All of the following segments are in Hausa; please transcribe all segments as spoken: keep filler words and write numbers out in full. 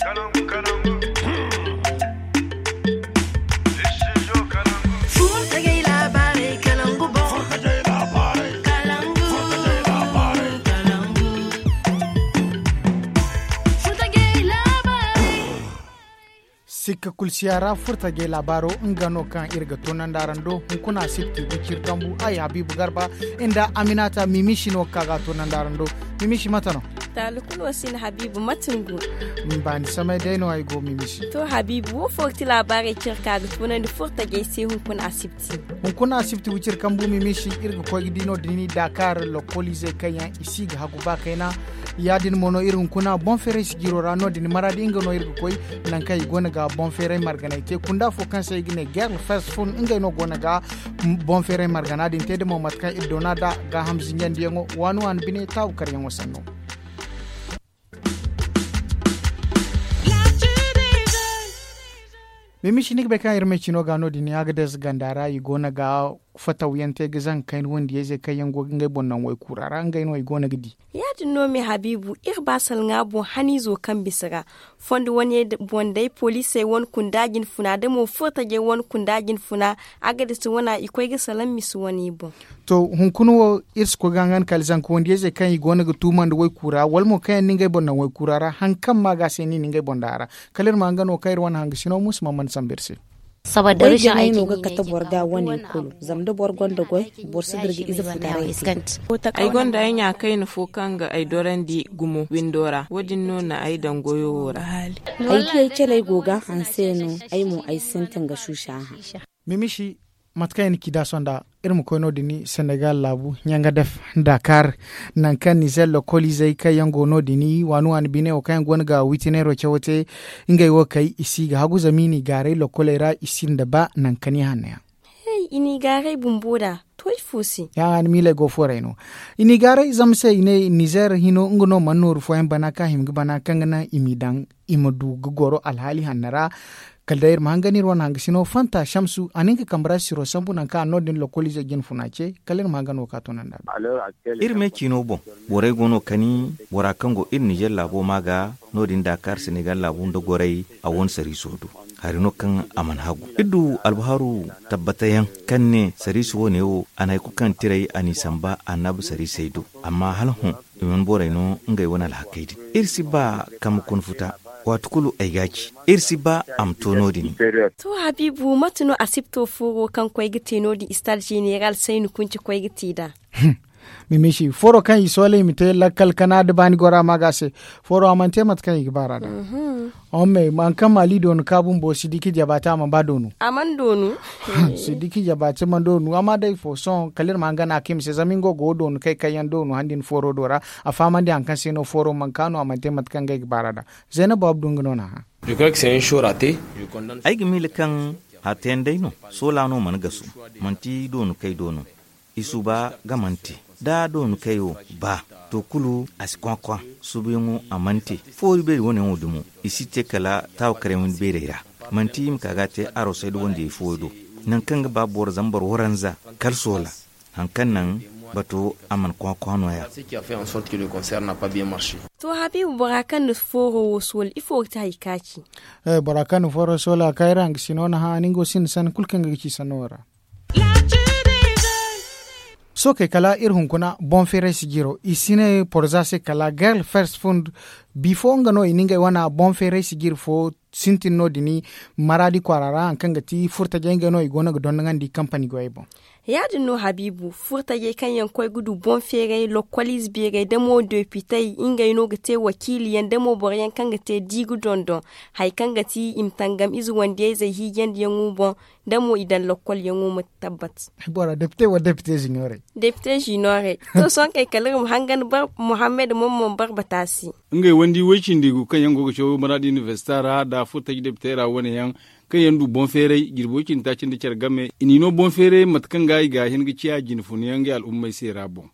sikka kulsiyara furtage labaro ngano kan irga tonan darando kuna sifti bukir kambu ay habibu garba inda aminata mimishino kaga tonan darando mimishi matano talukun wasin habibu matungu mbani samay deno ay go mimishi to habibu wo fokti labare kirka ga tonan furtage sai hun kuna sifti hun kuna sifti bukir kambu mimishi irga ko gidino dini Dakar localize kayan isiga haguba kaina yadin mono irin kuna bon fere sigiro rano din maradi ingano irga koy nan kai gona ga bon fere margana te kunda fo kan sai gine girl first phone inga no gona ga bon fere margana din te de mo matka idonada ga hamzin yandiyango wanu an bine taw karyango sanno mimishi nik beka irme chino ga no din yaga des gandara yi gona ga fata wuyante gizan kain wanda yaze kayan ngai bonnan wai kurara ngai no gona gidi ya dinno mi habibu ir basal ngabo hani zo kan bisira fond wani bondai police won kundagin funa da mo fota ge won kundagin funa aga da su wana ikoi ga salam misu wani bo to hun kuno irs ko gangan kalzan ko wanda yaze kan gona ga tuman da wai kura wal mo kayan ngai bonnan wai kurara hankan ma ga sai ni ngai bondara kalir ma ngano kair wan hang sino musman sambirse saboda rashin aiki ne ka borga wani kulu zamda borgon da goy borsu dirgi izu fitare iskant ai gonda yanya kai ni fokan ga ai doran di gumo windora wajin nona ai dangoyo wora hali aiki ai cele goga hanseno ai mu ai sentin ga shusha mimishi matkayin kida sonda irin kono dini Senegal labu nyanga def Dakar nan kan Niger localize kai yango no dini wanu an bine o kan gonga witinero chawote ingai wo kai isi ga hagu zamini gare lokolera isin da ba nan kan hanaya hey ini gare bumbuda toy fusi ya an mile go foreno ini gare zamse ine Niger hino ngono manur fo en banaka him bana kangana imidan imodu goro alhali hanara kaldair mahanganir wan hangisino fanta shamsu aninka kambra siro sambu nan ka nodin localize gen funace kalir mahangano ka tonanda irme kino bon bore gono kani bora kango ir Niger labo maga nodin Dakar Senegal labo ndo gorei awon sari sodo harino kan aman hagu iddu albaharu tabbatayan kanne sari so ne o anai ku kan tirai ani samba annabu sari saido amma halhun iman bore no ngai wana alhakaidi irsi ba kam kun futa watukulu aigaci irsi ba am tonodini to habibu matuno asipto furo kan koy gitino di star general sai nu kunci koy gitida mimishi foro kan isole mite lakal kanada bani gora magase foro amante mat kan igibara da omme man kan mali don kabun bo sidiki jabata man badonu aman donu sidiki jabata man donu amma dai fo son kalir mangana kim se zamingo go don kai kayan donu handin foro dora afama ndi an kan seno foro man kanu amante mat kan igibara da zainab abdun gnona ha je crois que c'est un show raté je condamne ay gimil kan hatende no solano man gasu manti donu kai donu isuba gamanti da don kayo ba to kulu asikwankwa subiyungu amanti fori beri woni wodumu isite kala taw karemun bereira manti im kagate aro sai wonde fodo nan kanga babor zambar horanza kalsola hankan nan bato aman kwankwa noya ce qui a fait en sorte que le concert n'a pas bien marché to habibu barakan no foro wosol ifo ta hikachi eh barakan foro sola kairang sinona ha ningo sin san kulkanga gici sanora soke kala irhun kuna bon fere sigiro isine porzase kala girl first fund before ngano ininga wana bon fere sigir fo sintin no dini maradi kwarara ankanga ti furta jenga no igona godon ngandi company go ebo yadi no habibu furta je kan yan koy gudu bon fere localize bere demo deputy inga ino gate wakili yan demo boryan kanga te digu dondon hay kanga ti imtangam izu wande zai higen yangu bon demo idan local yangu mutabbat bora deputy wa deputy junior deputy junior to son kay kalam hangan bar Muhammad Momon Barbatasi ngai wandi wacin digu kan yango go maradi universitara da futa deputy ra woni yan kan yandu bon fere girbokin tacin da kyar game inino bon fere matkan gai ga hin gici a jinfun yangi al'ummai sai rabon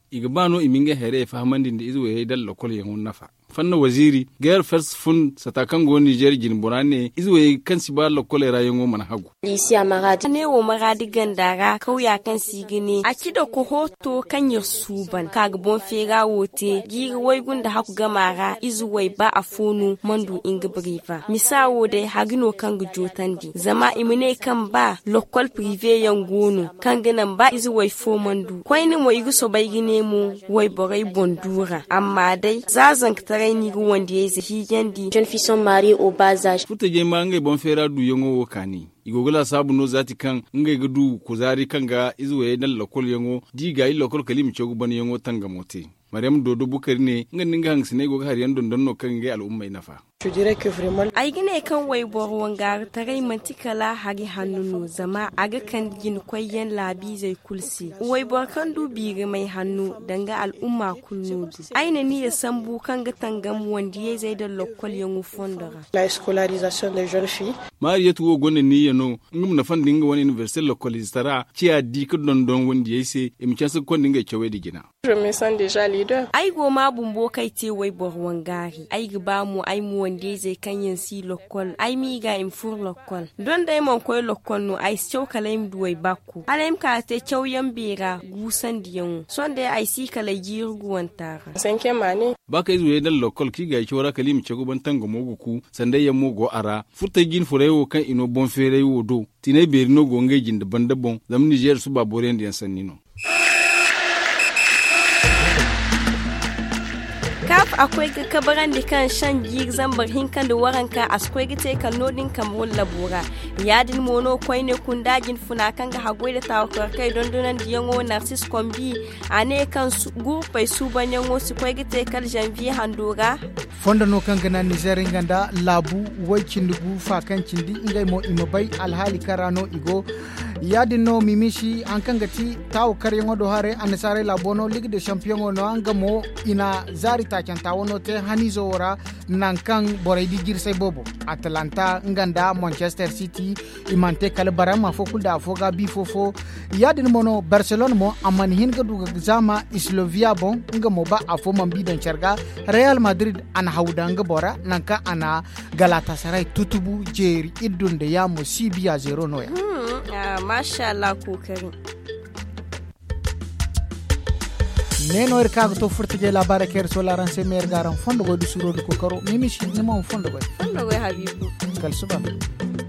igabano iminga here fahamandin da izo yayi dal lokol yan nafa fanna waziri gair first fun satakan go Niger jin bonane izo yayi kan si ba lokol rayon man hagu lisi amagadi ne wo magadi gandara kauya kan sigine akida ko hoto kan yir suban kaga bon fega wote gi wai gunda haku gamara izo wai ba afonu mandu inga briva misawo dai hagino kan gujotandi zama imine kan ba lokol privé yan gono kan ganan ba izo wai fo mandu koyni mo igu so bai gine mu wai borai bondura amma dai zazan tarai ni gu wanda yayi zahi yandi jeune fille son mari au bas âge futa je ma ngai bon fera du yongo kani igogula sabu no zati kan ngai gudu kuzari kanga izo yayi dal lokol yongo diga yi lokol kalim chogu ban yongo tanga mote Mariam Dodo Bukari ne ngani nga hangsine go har yan don no kan ngai al'umma inafa je dirais que vraiment ai gine kan wai bor wanga tarai mantikala hagi hannu zama aga kan gin koyen labi zai kulsi wai bor kan dubi ga mai hannu danga al'umma kullu ai ne ni ya sambu kan ga tangam wanda yayi zai da lokol yangu fondara la scolarisation des jeunes filles Maria tuwo gone ni yano ngum na fandinga wani université localisitara ci a di ko don don wanda yayi se im chansu ko dinga cewe di gina je me sens déjà leader ai go ma bumbo kai te wai bor wangari ai ga ba mu ai mu wanda zai kan yin si lokol ai mi ga im fur lokol don dai mon koy lokol no ai cew kala im duwai bakku alaim ka te cew yan bera gusan diyan son dai ai si kala jirgu wantara cinquième année baka izu yedan lokol ki ga chora kalim chego ban tango mogu ku sandai yan mogo ara furta gin furewo kan ino bon fere wodo tinai berino gonge jin daban daban zam Niger su baboren diyan sannino kaf akwai ga kabaran da kan shan gig zambar hinkan da waranka akwai ga te kan nodin kamun labura yadin mono kwai ne kun dagin funa kan ga hagoi da tawakar kai don donan diyango narcis kombi ane kan gurpai su banyango su kwai ga te kal janvier handora fonda no kan gana Niger nganda labu wacin dugu fa kan cindi ingai mo imabai alhali karano igo yadin no mimishi an kan gati tawakar yango do hare anesare labono ligue de champion no anga mo ina zari ta canta wono te hanizo ora nankan boray di girse bobo Atalanta nganda Manchester City imante kala barama fokul da foga bi fofo yadin mono Barcelona mo amani hin ga duga zama Slovia bon nga mo ba afo man bi dan charga Real Madrid an hawda nga bora nanka ana Galatasaray tutubu jeri idunde ya mo Sibia zero no ya hmm, ah, masha Allah kokari neno er kago to furtige la baraker so la ranse mer garan fondo go du suro du ko karo mimi shi ni mo fondo go fondo go habibu kal suba